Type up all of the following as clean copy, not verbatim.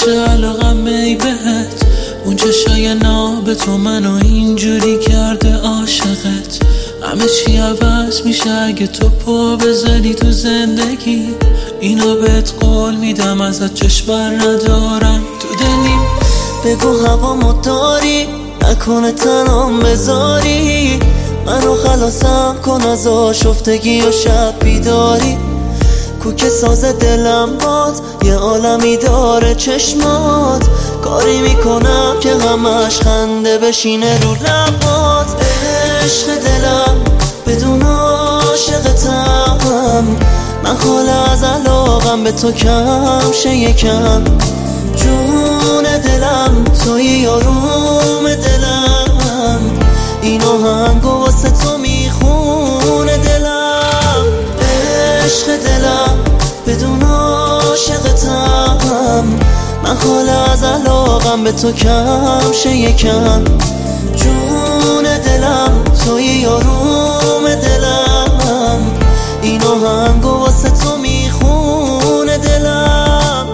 میشه علاقم ای بهت، اون چشای ناب تو منو اینجوری کرده عاشقت. همه چی عوض میشه اگه تو پا بزنی تو زندگی. اینا بهت قول میدم ازت چشم بر ندارم تو دلیم. بگو هوامو داری، نکنه تنام بذاری، منو خلاصم کن از آشفتگی و شب بیداری. کوک ساز دلم باد، یه عالمی داره چشمات، کاری میکنم که غمش خنده بشینه رو لبات. عشق دلم بدون عاشقتم، من حال از علاقم به تو کم شه یکم. جون دلم توی آروم دلم، این آهنگو واسه تو میخونه دلم. عشق دلم بدون عاشقتم، من حال از علاقم به تو کم شه یکم. جون دلم توی آروم دلم، این آهنگو واسه تو میخونه دلم.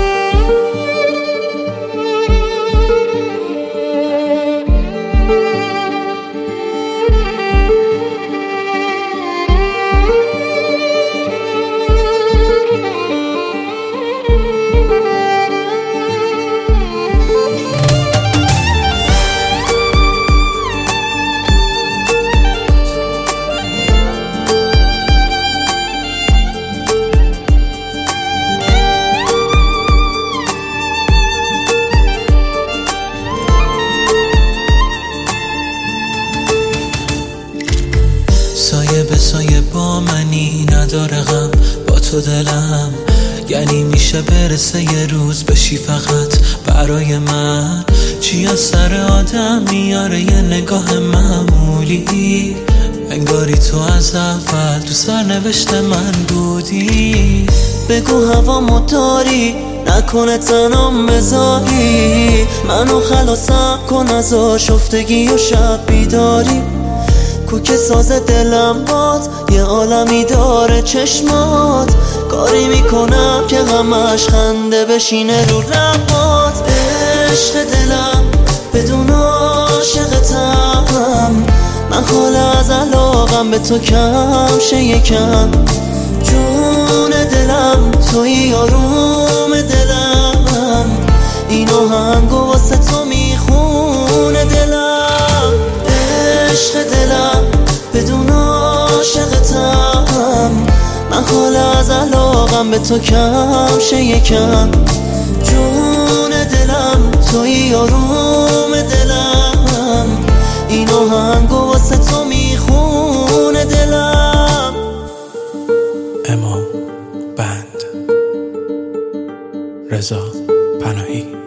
سایه به سایه با منی نداره غم با تو دلم، یعنی میشه برسه یه روز بشی فقط برای من. چی از سر آدم میاره یه نگاه معمولی، انگاری تو از اول تو سرنوشت من بودی. بگو هوامو داری، نکنه تنام بذاری، منو خلاصم کن از آشفتگی و شب بیداری. کوک ساز دلم باد، یه عالمی داره چشمات، کاری میکنم که غمش خنده بشینه رو لبات. عشق دلم بدون عاشقتم، من حال از علاقم به تو کم شه یکم. جون دلم توی آروم دلم، این آهنگو واسه تو میخونه دلم. عشق دلم بدون عاشقتم، من حال از علاقم به تو کم شه یکم. جون دلم توی آروم دلم، این آهنگو واسه تو میخونه دلم. امام بند رضا پناهی.